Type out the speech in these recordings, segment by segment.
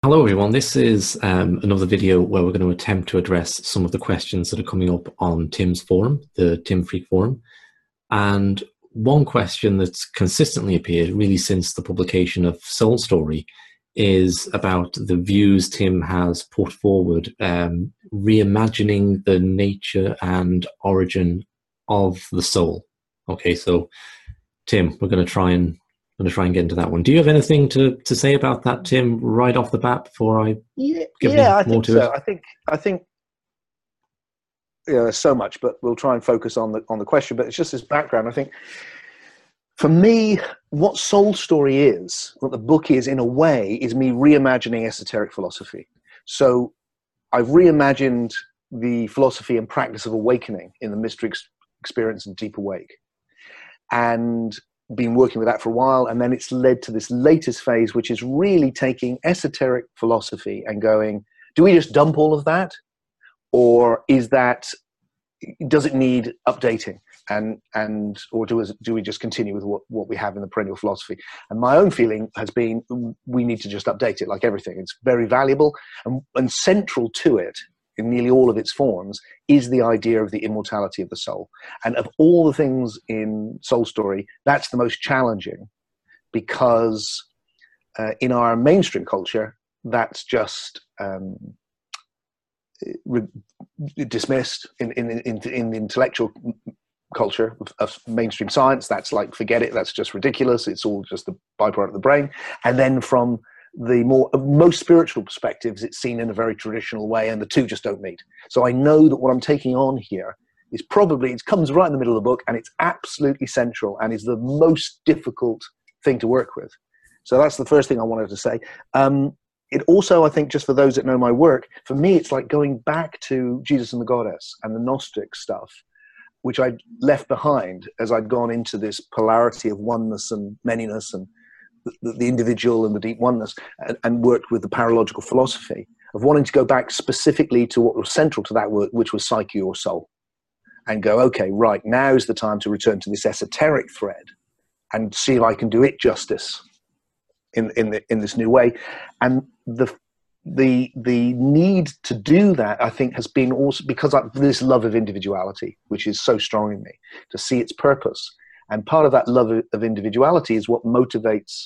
Hello everyone, this is another video where we're going to attempt to address some of the questions that are coming up on Tim's forum, the Tim Freak forum. And one question that's consistently appeared really since the publication of Soul Story is about the views Tim has put forward, reimagining the nature and origin of the soul. Okay, so Tim, we're going to try and get into that one. Do you have anything to say about that, Tim, right off the bat before I give I more think to so. it? I think there's so much, but we'll try and focus on the question. But it's just this background. I think for me, what Soul Story is, what the book is in a way, is me reimagining esoteric philosophy. So I've reimagined the philosophy and practice of awakening in the mystery experience and deep awake, and been working with that for a while, and then it's led to this latest phase, which is really taking esoteric philosophy and going, do we just dump all of that, or does it need updating, or do we just continue with what we have in the perennial philosophy? And my own feeling has been we need to just update it, like everything. It's very valuable, and central to it in nearly all of its forms is the idea of the immortality of the soul. And of all the things in Soul Story, that's the most challenging, because in our mainstream culture, that's just dismissed. In the intellectual culture of mainstream science, that's like, forget it, that's just ridiculous, it's all just the byproduct of the brain. And then from the most spiritual perspectives, it's seen in a very traditional way, and the two just don't meet. So I know that what I'm taking on here is it comes right in the middle of the book, and it's absolutely central and is the most difficult thing to work with. So that's the first thing I wanted to say. It also, I think, just for those that know my work, for me, it's like going back to Jesus and the Goddess and the Gnostic stuff, which I left behind as I'd gone into this polarity of oneness and manyness and the individual and the deep oneness, and worked with the paralogical philosophy of wanting to go back specifically to what was central to that work, which was psyche or soul, and go, okay, right, now's the time to return to this esoteric thread and see if I can do it justice in this new way. And the need to do that, I think, has been also because of this love of individuality, which is so strong in me, to see its purpose. And part of that love of individuality is what motivates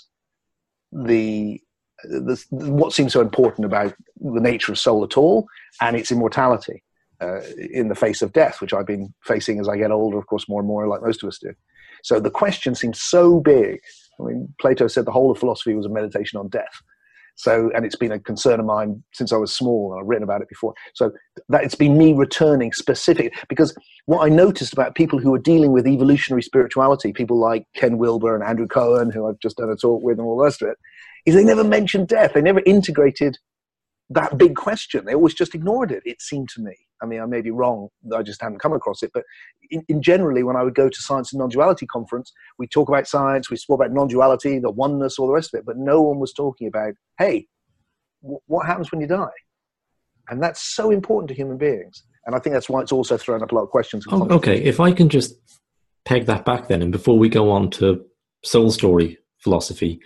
what seems so important about the nature of soul at all, and its immortality in the face of death, which I've been facing as I get older, of course, more and more, like most of us do. So the question seems so big. I mean, Plato said the whole of philosophy was a meditation on death. So, and it's been a concern of mine since I was small, and I've written about it before. So that it's been me returning specific, because what I noticed about people who are dealing with evolutionary spirituality, people like Ken Wilber and Andrew Cohen, who I've just done a talk with and all the rest of it, is they never mentioned death. They never integrated that big question. They always just ignored it, it seemed to me. I mean, I may be wrong, I just hadn't come across it, but in generally, when I would go to Science and Non-Duality conference, we talk about science, we spoke about non-duality, the oneness, all the rest of it, but no one was talking about, hey, what happens when you die? And that's so important to human beings. And I think that's why it's also thrown up a lot of questions. Okay, if I can just peg that back then, and before we go on to Soul Story philosophy,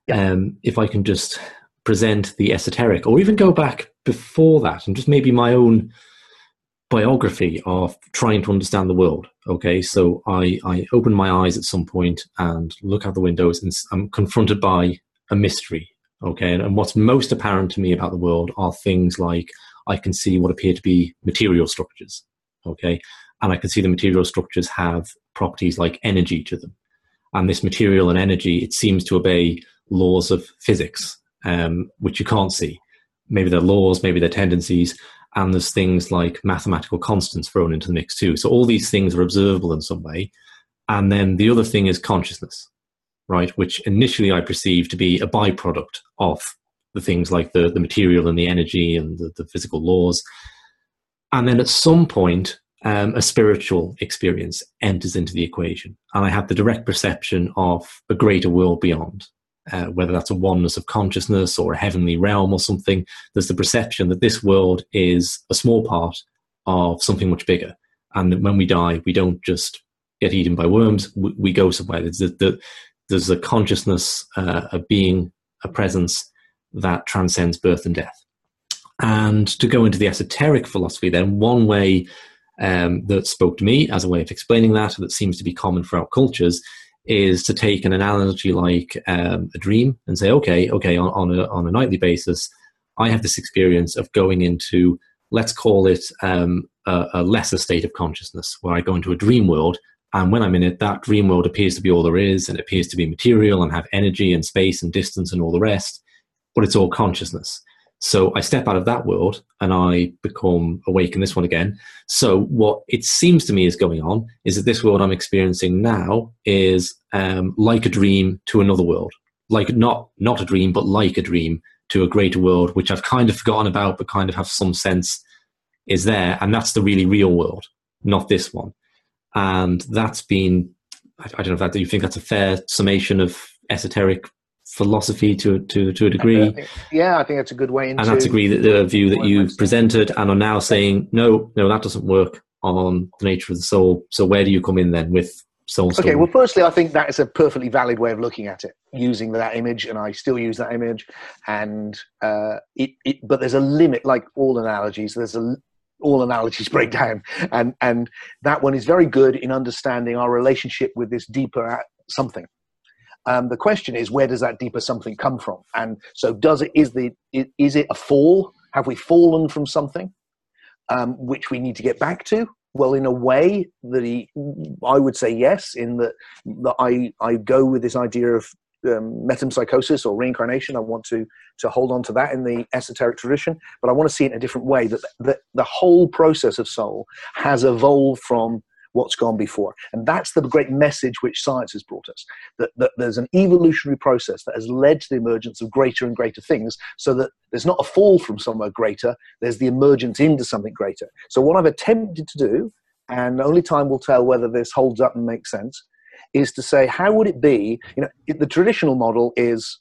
if I can just present the esoteric, or even go back before that, and just maybe my own biography of trying to understand the world. Okay, so I open my eyes at some point and look out the windows, and I'm confronted by a mystery. Okay, and what's most apparent to me about the world are things like I can see what appear to be material structures. Okay, and I can see the material structures have properties like energy to them, and this material and energy, it seems to obey laws of physics, which you can't see. Maybe they're laws, maybe they're tendencies, and there's things like mathematical constants thrown into the mix too. So all these things are observable in some way. And then the other thing is consciousness, right? Which initially I perceived to be a byproduct of the things like the material and the energy and the physical laws. And then at some point, a spiritual experience enters into the equation. And I have the direct perception of a greater world beyond. Whether that's a oneness of consciousness or a heavenly realm or something, there's the perception that this world is a small part of something much bigger. And that when we die, we don't just get eaten by worms, we go somewhere. There's a consciousness, a being, a presence that transcends birth and death. And to go into the esoteric philosophy then, one way that spoke to me as a way of explaining that seems to be common throughout cultures, is to take an analogy like a dream and say, okay, on a nightly basis, I have this experience of going into, let's call it a lesser state of consciousness, where I go into a dream world, and when I'm in it, that dream world appears to be all there is, and it appears to be material and have energy and space and distance and all the rest, but it's all consciousness. So I step out of that world and I become awake in this one again. So what it seems to me is going on is that this world I'm experiencing now is like a dream to another world. Like not a dream, but like a dream to a greater world, which I've kind of forgotten about, but kind of have some sense is there. And that's the really real world, not this one. And that's been, I don't know if do you think that's a fair summation of esoteric philosophy to a degree? I think that's a good way into. And that's the view that you've presented and are now saying, no, that doesn't work on the nature of the soul. So where do you come in then with soul story? Okay, well, firstly, I think that is a perfectly valid way of looking at it, using that image, and I still use that image. And but there's a limit, like all analogies. All analogies break down, and that one is very good in understanding our relationship with this deeper something. The question is, where does that deeper something come from? And so, is it a fall? Have we fallen from something, which we need to get back to? Well, in a way that I would say yes, in that I go with this idea of metempsychosis or reincarnation. I want to hold on to that in the esoteric tradition, but I want to see it in a different way, that the whole process of soul has evolved from what's gone before. And that's the great message which science has brought us, that there's an evolutionary process that has led to the emergence of greater and greater things, so that there's not a fall from somewhere greater, there's the emergence into something greater. So what I've attempted to do, and only time will tell whether this holds up and makes sense, is to say, how would it be, the traditional model is,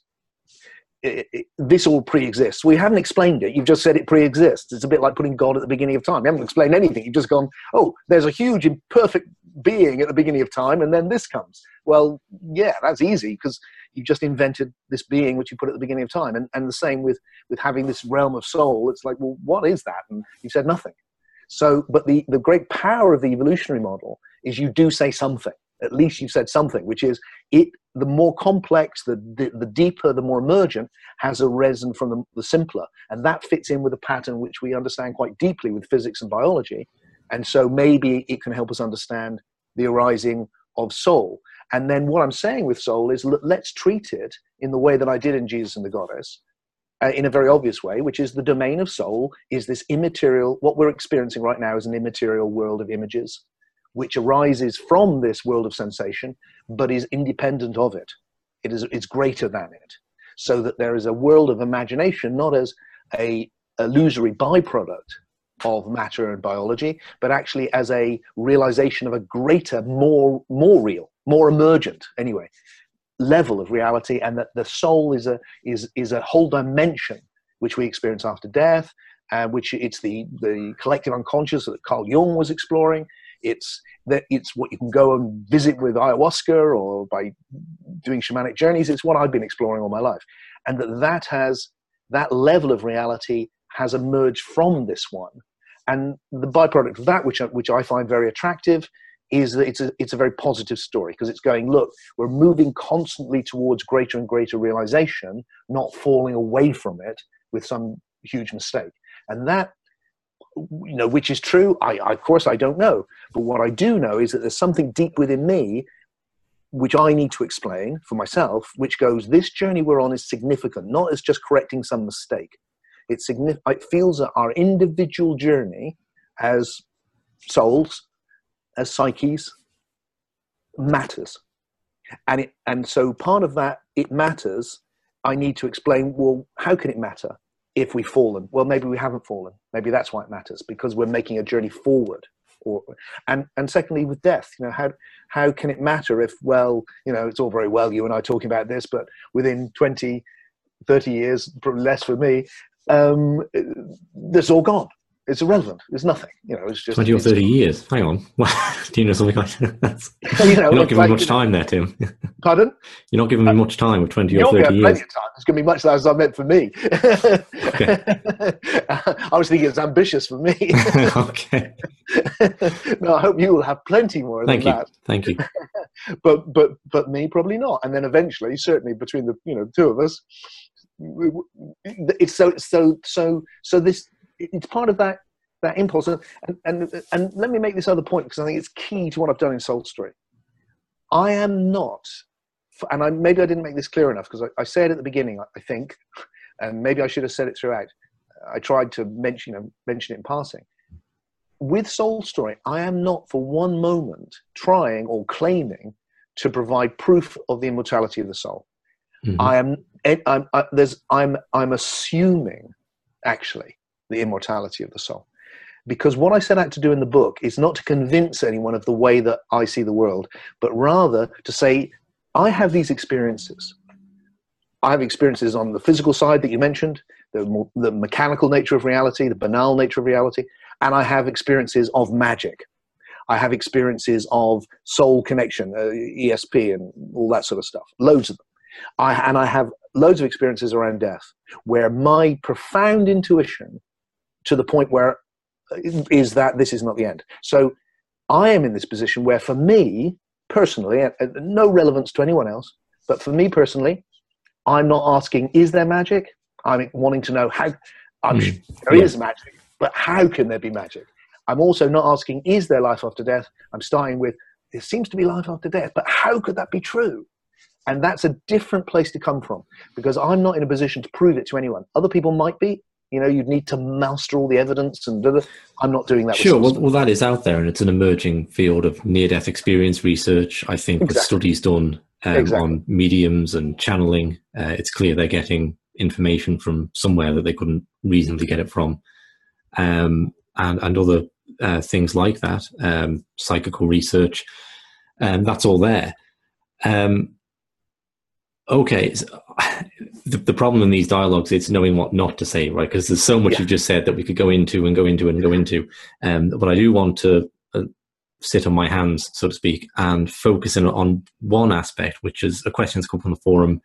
this all pre-exists. We haven't explained it. You've just said it pre-exists. It's a bit like putting God at the beginning of time. You haven't explained anything. You've just gone, oh, there's a huge imperfect being at the beginning of time, and then this comes. Well, yeah, that's easy, because you've just invented this being which you put at the beginning of time. And the same with having this realm of soul. It's like, well, what is that? And you've said nothing. So, but the great power of the evolutionary model is you do say something. At least you've said something, which is the more complex, the deeper, the more emergent has arisen from the simpler. And that fits in with a pattern which we understand quite deeply with physics and biology. And so maybe it can help us understand the arising of soul. And then what I'm saying with soul is, let's treat it in the way that I did in Jesus and the Goddess, in a very obvious way, which is the domain of soul is this immaterial, what we're experiencing right now is an immaterial world of images, which arises from this world of sensation, but is independent of it. It's greater than it. So that there is a world of imagination, not as a illusory byproduct of matter and biology, but actually as a realization of a greater, more real, more emergent, anyway, level of reality, and that the soul is a whole dimension which we experience after death, which it's the collective unconscious that Carl Jung was exploring. It's what you can go and visit with ayahuasca or by doing shamanic journeys. It's what I've been exploring all my life. And that level of reality has emerged from this one. And the byproduct of that, which I find very attractive, is that it's a very positive story, because it's going, look, we're moving constantly towards greater and greater realization, not falling away from it with some huge mistake. And that, which is true, of course I don't know. But what I do know is that there's something deep within me which I need to explain for myself, which goes, this journey we're on is significant, not as just correcting some mistake. It feels that our individual journey as souls, as psyches, matters. And so part of that, it matters, I need to explain, well, how can it matter if we've fallen? Well, maybe we haven't fallen. Maybe that's why it matters, because we're making a journey forward. And secondly, with death, how can it matter if, well, it's all very well you and I talking about this, but within 20, 30 years, probably less for me, this all gone. It's irrelevant. It's nothing. It's just 20 or 30 years. Hang on. Do you know something like that? You're not giving me much time there, Tim. Pardon? You're not giving me much time with 20 or 30 years. You'll get plenty of time. It's going to be much less than I meant for me. Okay. I was thinking it's ambitious for me. Okay. No, I hope you will have plenty more than that. Thank you. But me, probably not. And then eventually, certainly between the two of us, it's so this. It's part of that impulse, and let me make this other point, because I think it's key to what I've done in Soul Story. I am not, and maybe I didn't make this clear enough, because I said at the beginning, I think, and maybe I should have said it throughout. I tried to mention it in passing. With Soul Story, I am not for one moment trying or claiming to provide proof of the immortality of the soul. Mm-hmm. I'm assuming, actually, the immortality of the soul. Because what I set out to do in the book is not to convince anyone of the way that I see the world, but rather to say, I have these experiences. I have experiences on the physical side that you mentioned, the mechanical nature of reality, the banal nature of reality, and I have experiences of magic. I have experiences of soul connection, ESP, and all that sort of stuff, loads of them. I have loads of experiences around death, where my profound intuition, to the point where is that this is not the end. So I am in this position where, for me personally, no relevance to anyone else, but for me personally, I'm not asking, is there magic? I'm wanting to know how. I'm sure there is magic, but how can there be magic? I'm also not asking, is there life after death? I'm starting with, there seems to be life after death, but how could that be true? And that's a different place to come from, because I'm not in a position to prove it to anyone. Other people might be. You'd need to master all the evidence, and I'm not doing that. Sure. Well, that is out there, and it's an emerging field of near-death experience research. I think with studies done on mediums and channeling, it's clear they're getting information from somewhere that they couldn't reasonably get it from, and other things like that, psychical research, that's all there. Okay, so the problem in these dialogues is knowing what not to say, right? Because there's so much you've just said that we could go into. But I do want to sit on my hands, so to speak, and focus in on one aspect, which is a question that's come from the forum.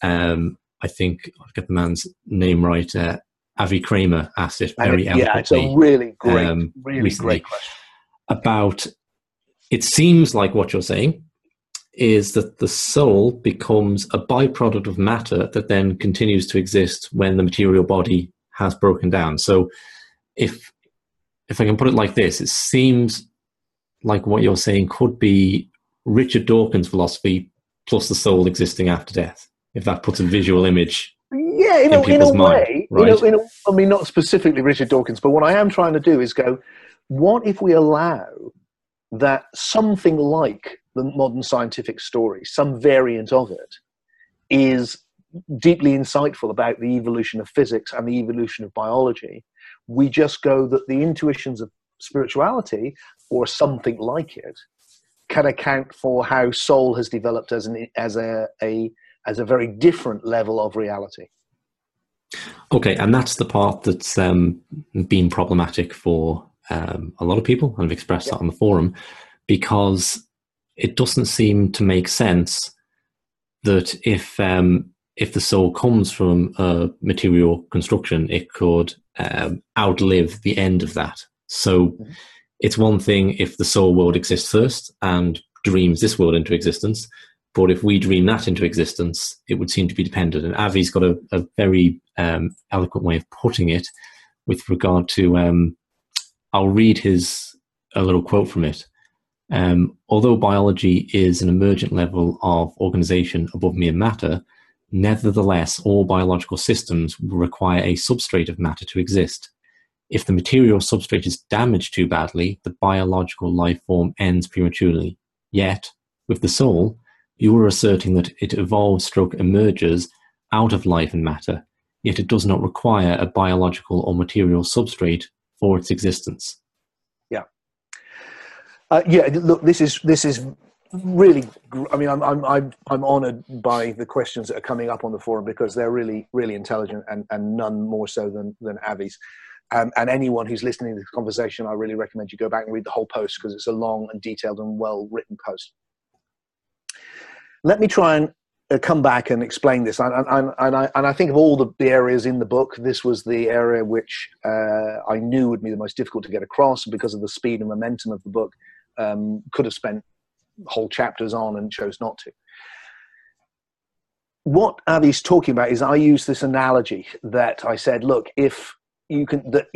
I think I'll get the man's name right. Avi Kramer asked it very eloquently. Yeah, it's a really great question. About, it seems like what you're saying is that the soul becomes a byproduct of matter that then continues to exist when the material body has broken down. So if I can put it like this, it seems like what you're saying could be Richard Dawkins' philosophy plus the soul existing after death, if that puts a visual image in people's mind. Right? I mean, not specifically Richard Dawkins, but what I am trying to do is go, what if we allow that something like the modern scientific story, some variant of it, is deeply insightful about the evolution of physics and the evolution of biology? We just go that the intuitions of spirituality, or something like it, can account for how soul has developed as a very different level of reality. Okay, and that's the part that's been problematic for a lot of people, and I've expressed that on the forum, because it doesn't seem to make sense that if the soul comes from a material construction, it could outlive the end of that. So it's one thing if the soul world exists first and dreams this world into existence, but if we dream that into existence, it would seem to be dependent. And Avi's got a very eloquent way of putting it with regard to, I'll read a little quote from it. Although biology is an emergent level of organization above mere matter, nevertheless, all biological systems will require a substrate of matter to exist. If the material substrate is damaged too badly, the biological life form ends prematurely. Yet, with the soul, you are asserting that it evolves/emerges out of life and matter, yet it does not require a biological or material substrate for its existence. Look, this is really, I mean, I'm honoured by the questions that are coming up on the forum, because they're really, really intelligent, and none more so than Avi's. And anyone who's listening to this conversation, I really recommend you go back and read the whole post, because it's a long and detailed and well-written post. Let me try and come back and explain this. And I think of all the areas in the book, this was the area which I knew would be the most difficult to get across, because of the speed and momentum of the book. Could have spent whole chapters on and chose not to. What Avi's talking about is, I use this analogy that I said, look, if you can, that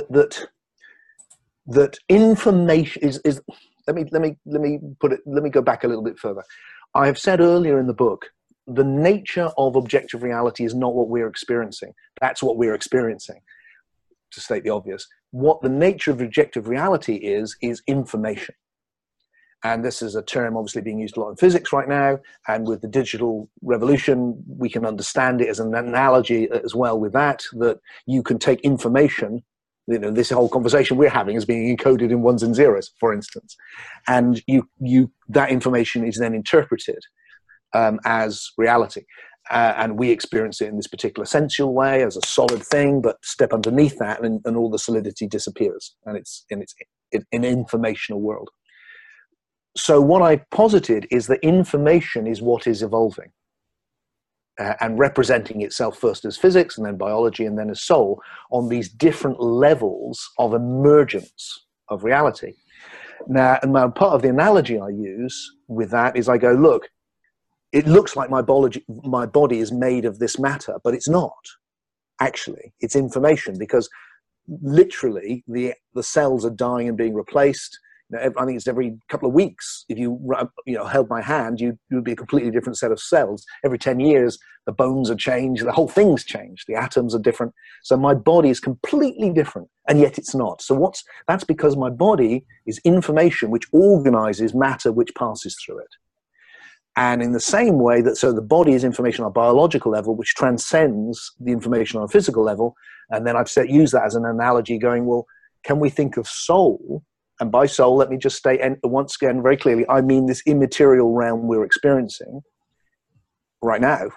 information is let me put it, let me go back a little bit further. I have said earlier in the book, the nature of objective reality is not what we're experiencing. That's what we're experiencing, to state the obvious. What the nature of objective reality is information. And this is a term obviously being used a lot in physics right now. And with the digital revolution, we can understand it as an analogy as well with that you can take information, this whole conversation we're having is being encoded in ones and zeros, for instance. And that information is then interpreted as reality. And we experience it in this particular sensual way as a solid thing, but step underneath that and all the solidity disappears. And it's an informational world. So what I posited is that information is what is evolving and representing itself first as physics, and then biology, and then as soul, on these different levels of emergence of reality. Now, and part of the analogy I use with that is I go, look, it looks like my body is made of this matter, but it's not. Actually, it's information, because literally the cells are dying and being replaced. I think it's every couple of weeks. If you held my hand, you would be a completely different set of cells. Every 10 years, the bones are changed. The whole thing's changed. The atoms are different. So my body is completely different, and yet it's not. So that's because my body is information which organizes matter which passes through it. And in the same way so the body is information on a biological level, which transcends the information on a physical level. And then I've used that as an analogy, going, well, can we think of soul? And by soul, let me just state once again very clearly, I mean this immaterial realm we're experiencing right now.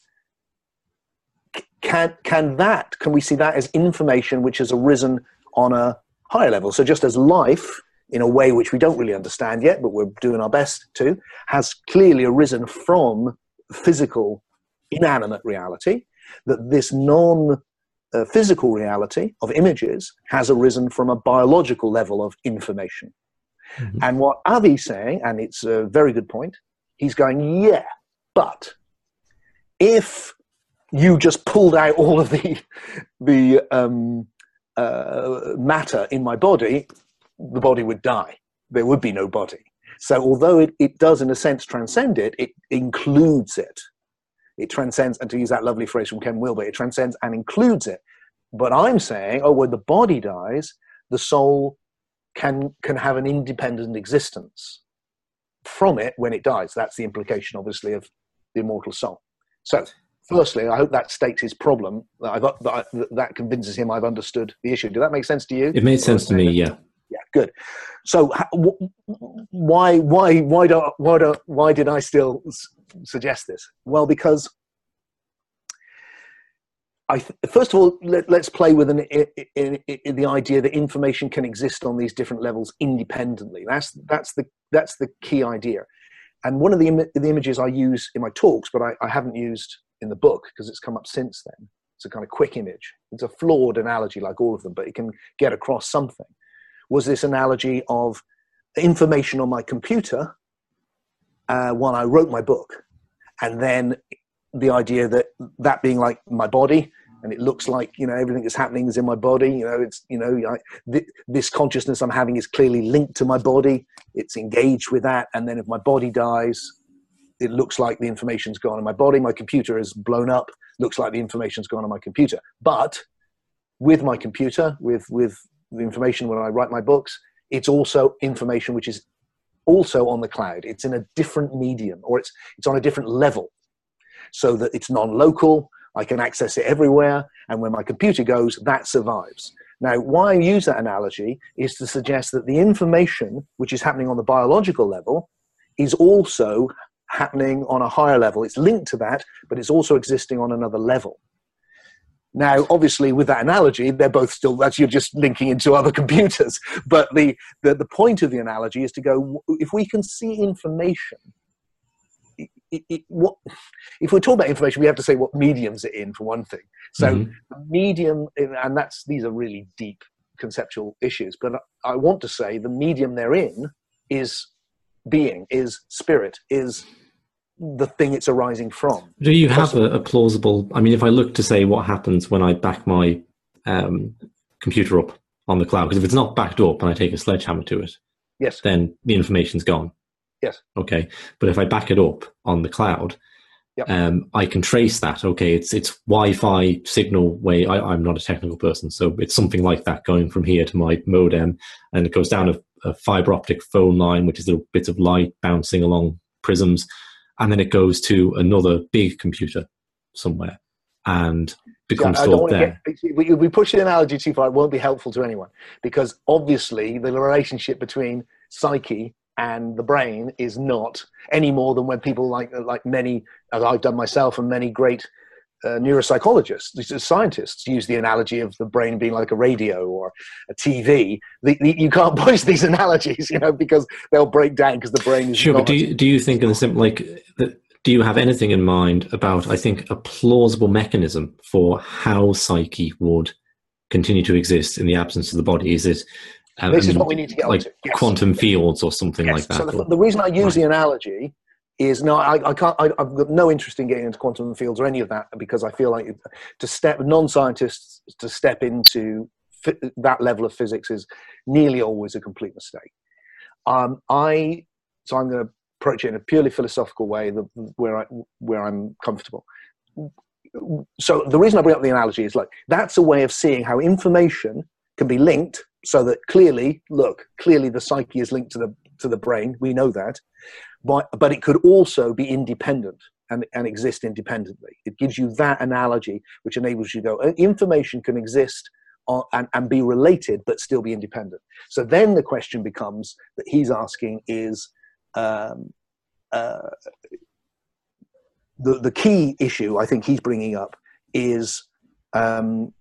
Can we see that as information which has arisen on a higher level? So just as life, in a way which we don't really understand yet, but we're doing our best to, has clearly arisen from physical, inanimate reality, that this physical reality of images has arisen from a biological level of information. Mm-hmm. And what Avi's saying, and it's a very good point, he's going, yeah, but if you just pulled out all of the matter in my body, the body would die. There would be no body. So although it does in a sense transcend it, it includes it. It transcends, and to use that lovely phrase from Ken Wilber, it transcends and includes it. But I'm saying, when the body dies, the soul can have an independent existence from it when it dies. That's the implication, obviously, of the immortal soul. So, firstly, I hope that states his problem, that convinces him I've understood the issue. Did that make sense to you? It made sense to me, yeah. Yeah, good. So, why did I still suggest this? Well, because first of all, let's play with the idea that information can exist on these different levels independently. That's the key idea. And one of the images I use in my talks, but I haven't used in the book because it's come up since then. It's a kind of quick image. It's a flawed analogy like all of them, but it can get across something. Was this analogy of information on my computer while I wrote my book, and then the idea that being like my body, and it looks like everything that's happening is in my body. This consciousness I'm having is clearly linked to my body. It's engaged with that, and then if my body dies, it looks like the information's gone in my body. My computer is blown up. Looks like the information's gone on my computer. But with my computer, with the information when I write my books, it's also information which is also on the cloud. It's in a different medium, or it's on a different level, so that it's non-local. I can access it everywhere, and when my computer goes, that survives. Now, why I use that analogy is to suggest that the information which is happening on the biological level is also happening on a higher level. It's linked to that, but it's also existing on another level. Now, obviously, with that analogy, they're both still, that's, you're just linking into other computers. But the point of the analogy is to go, if we can see information, if we talk about information, we have to say what medium's it in, for one thing. So the medium, and these are really deep conceptual issues, but I want to say the medium they're in is being, is spirit, is the thing it's arising from. Do you have a plausible, I mean, if I look to say what happens when I back my computer up on the cloud, because if it's not backed up and I take a sledgehammer to it, yes, then the information's gone. Yes. Okay. But if I back it up on the cloud, yep, I can trace that. Okay. It's Wi-Fi signal way. I'm not a technical person, so it's something like that going from here to my modem, and it goes down a fiber optic phone line, which is little bits of light bouncing along prisms. And then it goes to another big computer somewhere and becomes stored there. We push the analogy too far, it won't be helpful to anyone, because obviously the relationship between psyche and the brain is not any more than when people like many, as I've done myself, and many great neuropsychologists, scientists use the analogy of the brain being like a radio or a TV. You can't push these analogies, because they'll break down, because the brain is sure. Not but do you think in the simple, do you have anything in mind about, I think, a plausible mechanism for how psyche would continue to exist in the absence of the body? Is it this is what we need to get like onto. Yes. Quantum fields or something like that? So the reason I use the analogy is I can't. I've got no interest in getting into quantum fields or any of that, because I feel like non-scientists to step into that level of physics is nearly always a complete mistake. So I'm going to approach it in a purely philosophical way, where I'm comfortable. So the reason I bring up the analogy is that's a way of seeing how information can be linked, so that clearly the psyche is linked to the brain. We know that. But it could also be independent and exist independently. It gives you that analogy, which enables you to go, information can exist and be related, but still be independent. So then the question becomes that he's asking is, the key issue I think he's bringing up is that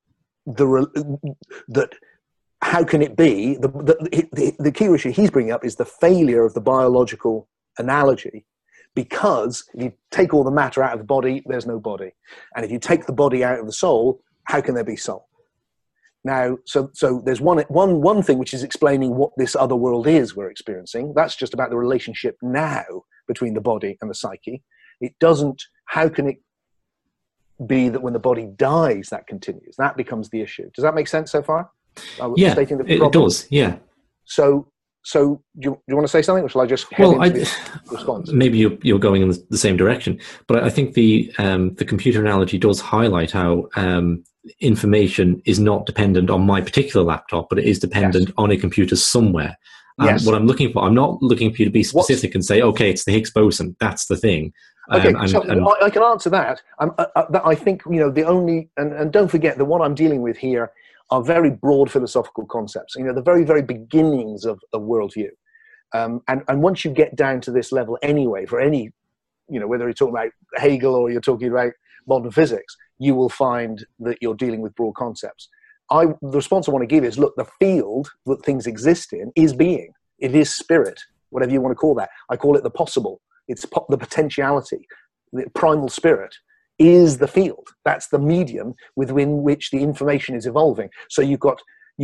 how can it be, the key issue he's bringing up is the failure of the biological analogy, because if you take all the matter out of the body, there's no body, and if you take the body out of the soul, how can there be soul? Now, so there's one thing which is explaining what this other world is we're experiencing. That's just about the relationship now between the body and the psyche. It doesn't. How can it be that when the body dies, that continues? That becomes the issue. Does that make sense so far? Yeah, it does. Yeah. So do you want to say something, or shall I just response? Maybe you're going in the same direction, but I think the computer analogy does highlight how information is not dependent on my particular laptop, but it is dependent on a computer somewhere. And what I'm looking for, I'm not looking for you to be specific and say, okay, it's the Higgs boson. That's the thing. Okay, I can answer that. I think the only and don't forget that what I'm dealing with here are very broad philosophical concepts, the very, very beginnings of worldview. And once you get down to this level anyway, for any, whether you're talking about Hegel or you're talking about modern physics, you will find that you're dealing with broad concepts. The response I want to give is, look, the field that things exist in is being. It is spirit, whatever you want to call that. I call it the possible. It's the potentiality. The primal spirit is the field. That's the medium within which the information is evolving. So you've got,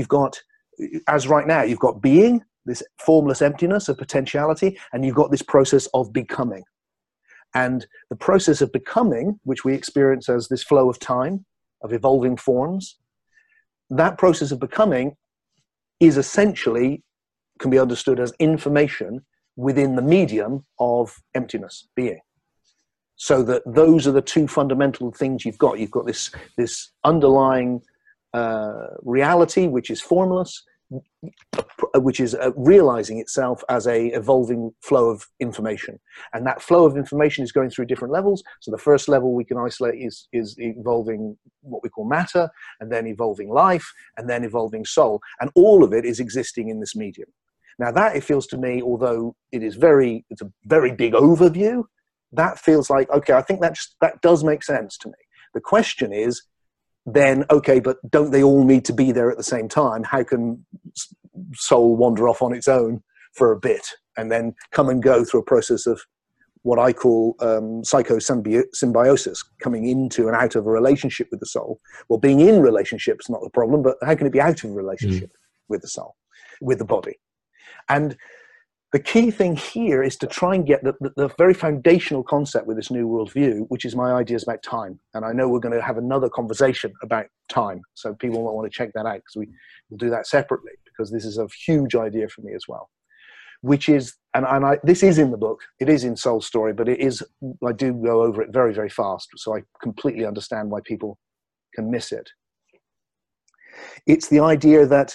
as right now, you've got being, this formless emptiness of potentiality, and you've got this process of becoming. And the process of becoming, which we experience as this flow of time, of evolving forms, that process of becoming is essentially, can be understood as information within the medium of emptiness, being. So that those are the two fundamental things you've got. You've got this underlying reality, which is formless, which is realizing itself as a evolving flow of information. And that flow of information is going through different levels. So the first level we can isolate is evolving what we call matter, and then evolving life, and then evolving soul. And all of it is existing in this medium. Now that, it feels to me, although it's a very big overview, that feels like, okay, I think that does make sense to me. The question is then, okay, but don't they all need to be there at the same time? How can soul wander off on its own for a bit and then come and go through a process of what I call psychosymbiosis, coming into and out of a relationship with the soul? Well, being in relationship is not the problem, but how can it be out of a relationship with the soul, with the body? And the key thing here is to try and get the very foundational concept with this New World View, which is my ideas about time. And I know we're going to have another conversation about time, so people might want to check that out, because we'll do that separately, because this is a huge idea for me as well. Which is, this is in the book, it is in Soul Story, but I do go over it very, very fast, so I completely understand why people can miss it. It's the idea that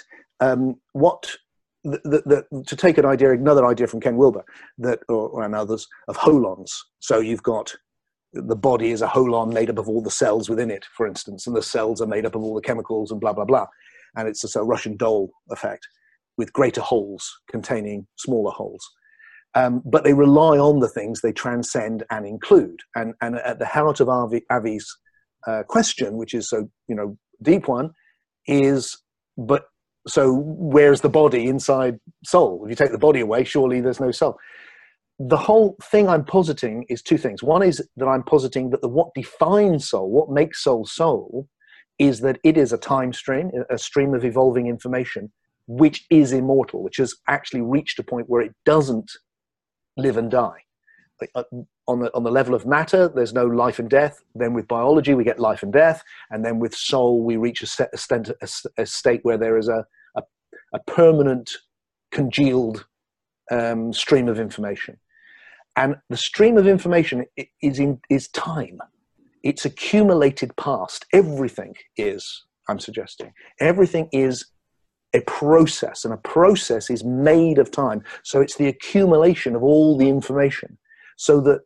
to take another idea from Ken Wilber, and others, of holons. So you've got the body is a holon made up of all the cells within it, for instance, and the cells are made up of all the chemicals and blah, blah, blah. And it's a Russian doll effect, with greater holes containing smaller holes. But they rely on the things they transcend and include. And at the heart of Avi's question, which is so deep one, is, so where's the body inside soul? If you take the body away, surely there's no soul. The whole thing I'm positing is two things. One is that I'm positing that what defines soul, what makes soul soul, is that it is a time stream, a stream of evolving information, which is immortal, which has actually reached a point where it doesn't live and die. On the level of matter, there's no life and death. Then with biology, we get life and death. And then with soul, we reach a state where there is a permanent, congealed stream of information. And the stream of information is time. It's accumulated past. Everything is, I'm suggesting. Everything is a process, and a process is made of time. So it's the accumulation of all the information, so that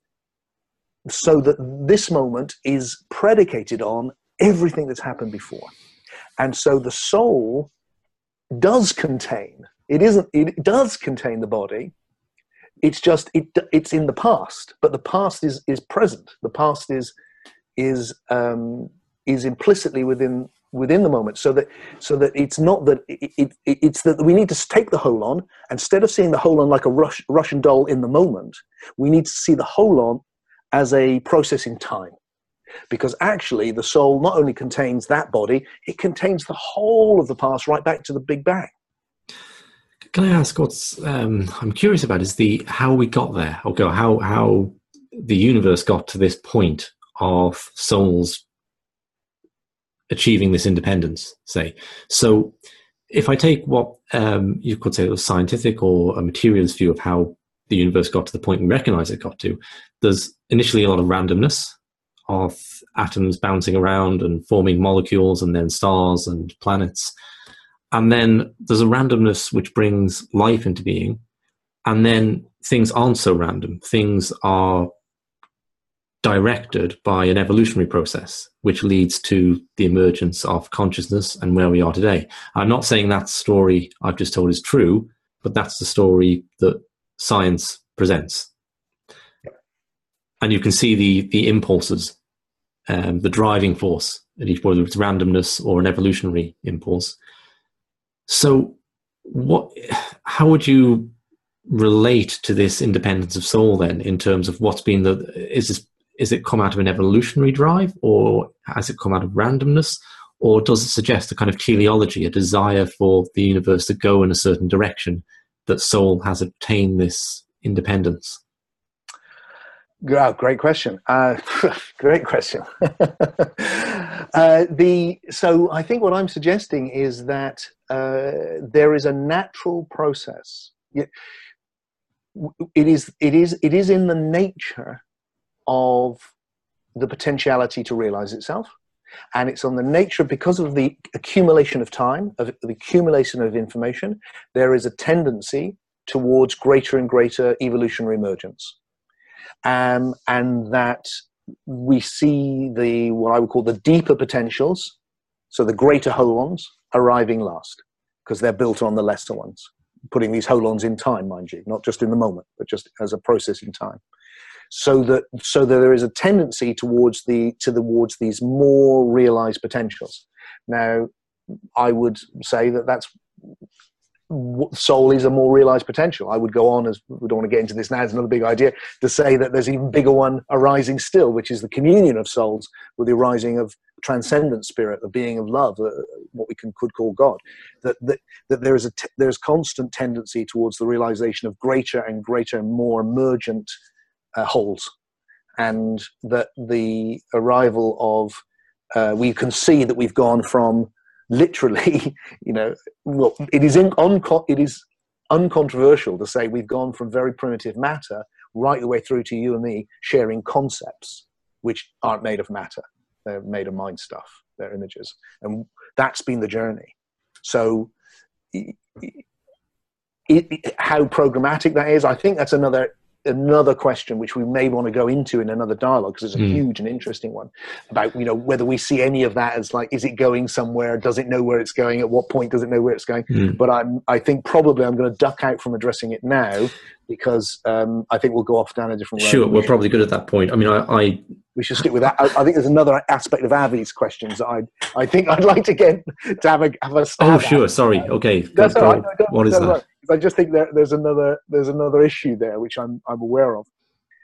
this moment is predicated on everything that's happened before. And so the soul does contain, it does contain the body. It's just, it's in the past, but the past is present. The past is implicitly within the moment, so that it's not that it's that we need to take the holon, instead of seeing the holon like a Russian doll in the moment, we need to see the holon as a process in time, because actually the soul not only contains that body, it contains the whole of the past right back to the Big Bang. Can I ask what's I'm curious about is how we got there, or how the universe got to this point of souls achieving this independence, say. So if I take what you could say was scientific or a materialist view of how the universe got to the point we recognize it got to, there's initially a lot of randomness of atoms bouncing around and forming molecules and then stars and planets. And then there's a randomness which brings life into being. And then things aren't so random. Things are directed by an evolutionary process, which leads to the emergence of consciousness and where we are today. I'm not saying that story I've just told is true, but that's the story that science presents. And you can see the impulses, the driving force at each, whether it's randomness or an evolutionary impulse. So how would you relate to this independence of soul then, in terms of what's been is it come out of an evolutionary drive, or has it come out of randomness, or does it suggest a kind of teleology, a desire for the universe to go in a certain direction, that soul has obtained this independence? Oh, great question. Great question. So I think what I'm suggesting is that there is a natural process. It is in the nature of the potentiality to realize itself, and it's on the nature, because of the accumulation of time, of the accumulation of information, there is a tendency towards greater and greater evolutionary emergence. And that we see what I would call the deeper potentials, so the greater holons, arriving last, because they're built on the lesser ones. putting these holons in time, mind you, not just in the moment, but just as a process in time. So that there is a tendency towards these more realized potentials. Now, I would say that's soul is a more realized potential. I would go on, as we don't want to get into this now, it's another big idea, to say that there's an even bigger one arising still, which is the communion of souls with the arising of transcendent spirit, the being of love, what we could call God. That there's constant tendency towards the realization of greater and greater, more emergent wholes, and that the arrival of we can see that we've gone from literally, well, it is uncontroversial to say we've gone from very primitive matter right the way through to you and me sharing concepts which aren't made of matter. They're made of mind stuff. They're images. And that's been the journey. So how programmatic that is, I think that's another question which we may want to go into in another dialogue, because it's a huge and interesting one about whether we see any of that as like, is it going somewhere, does it know where it's going, at what point does it know where it's going? But I think probably I'm going to duck out from addressing it now, because I think we'll go off down a different road. Sure, we're probably good at that point. I mean, we should stick with that. I think there's another aspect of Avi's questions that I think I'd like to get to have a stab Oh, sure. At. Sorry. Okay. That's all right. What is that? Right. I just think there's another issue there which I'm aware of,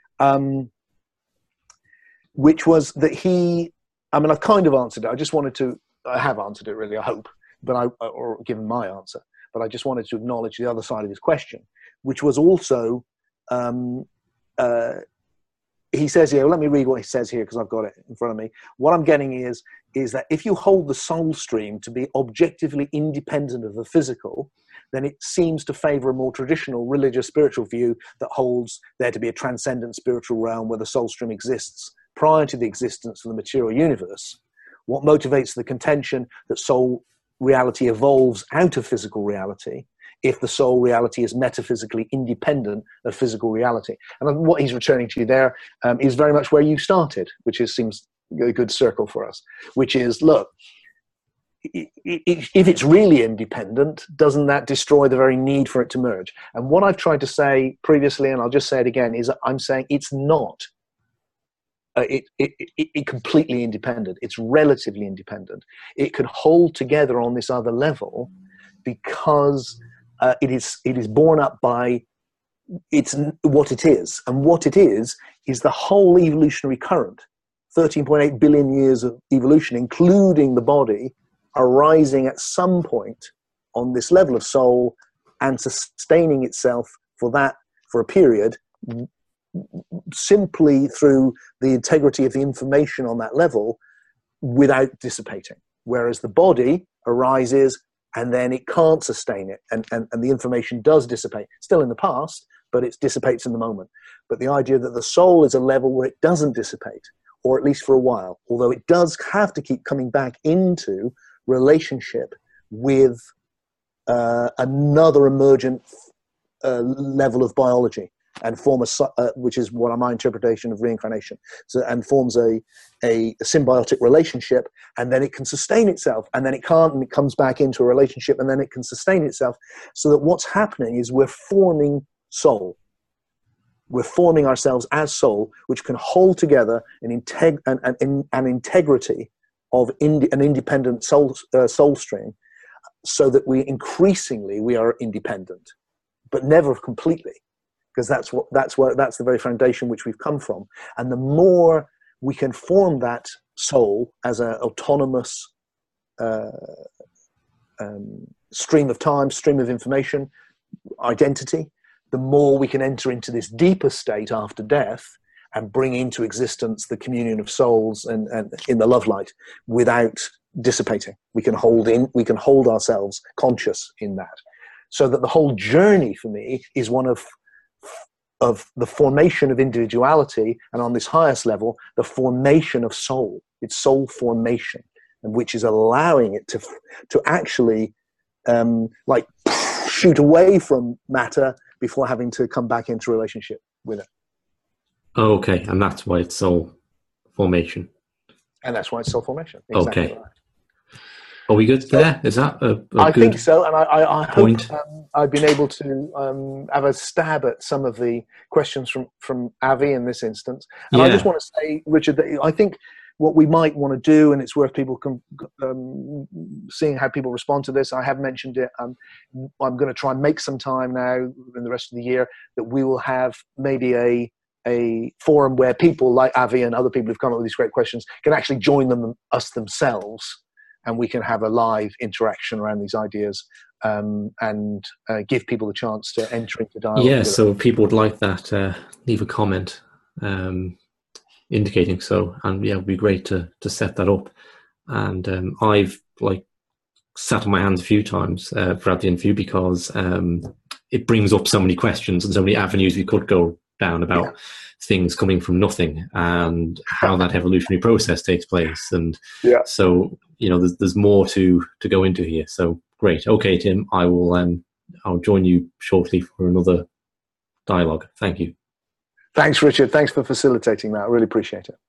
which was that I've kind of answered it. I have answered it really, I hope, or given my answer, but I just wanted to acknowledge the other side of his question, which was also, he says here, let me read what he says here because I've got it in front of me. What I'm getting is that if you hold the soul stream to be objectively independent of the physical, then it seems to favor a more traditional religious spiritual view that holds there to be a transcendent spiritual realm where the soul stream exists prior to the existence of the material universe. What motivates the contention that soul reality evolves out of physical reality if the soul reality is metaphysically independent of physical reality? And what he's returning to there is very much where you started, which seems a good circle for us, which is, look, if it's really independent, doesn't that destroy the very need for it to merge? And what I've tried to say previously, and I'll just say it again, is that I'm saying it's not it completely independent. It's relatively independent. It could hold together on this other level because it is borne up by what it is. And what it is the whole evolutionary current, 13.8 billion years of evolution, including the body, arising at some point on this level of soul and sustaining itself for a period simply through the integrity of the information on that level without dissipating. Whereas the body arises and then it can't sustain it, and the information does dissipate. Still in the past, but it dissipates in the moment. But the idea that the soul is a level where it doesn't dissipate, or at least for a while, although it does have to keep coming back into relationship with another emergent level of biology, and form which is what my interpretation of reincarnation. And forms a symbiotic relationship, and then it can sustain itself, and then it can't, and it comes back into a relationship, and then it can sustain itself. So that what's happening is we're forming soul. We're forming ourselves as soul, which can hold together an integrity of an independent soul stream, so that we are independent, but never completely, because that's the very foundation which we've come from. And the more we can form that soul as an autonomous stream of time, stream of information, identity, the more we can enter into this deeper state after death and bring into existence the communion of souls and in the love light without dissipating. We can hold ourselves conscious in that. So that the whole journey for me is one of the formation of individuality, and on this highest level, the formation of soul. It's soul formation, and which is allowing it to actually shoot away from matter before having to come back into relationship with it. Oh, okay, and that's why it's soul formation. And that's why it's soul formation. Exactly. Okay. Right. Are we good there? Is that a I good think so, and I point? hope I've been able to have a stab at some of the questions from Avi in this instance. And I just want to say, Richard, that I think what we might want to do, and it's worth people seeing how people respond to this. I have mentioned it. I'm going to try and make some time now in the rest of the year that we will have maybe a forum where people like Avi and other people who've come up with these great questions can actually join us themselves, and we can have a live interaction around these ideas and give people the chance to enter into dialogue. Yeah, so if people would like that, leave a comment indicating so. And yeah, it would be great to set that up. And I've sat on my hands a few times throughout the interview because it brings up so many questions and so many avenues we could go down about things coming from nothing and how that evolutionary process takes place. And so, there's more to go into here. So great. Okay, Tim, I'll join you shortly for another dialogue. Thank you. Thanks, Richard. Thanks for facilitating that. I really appreciate it.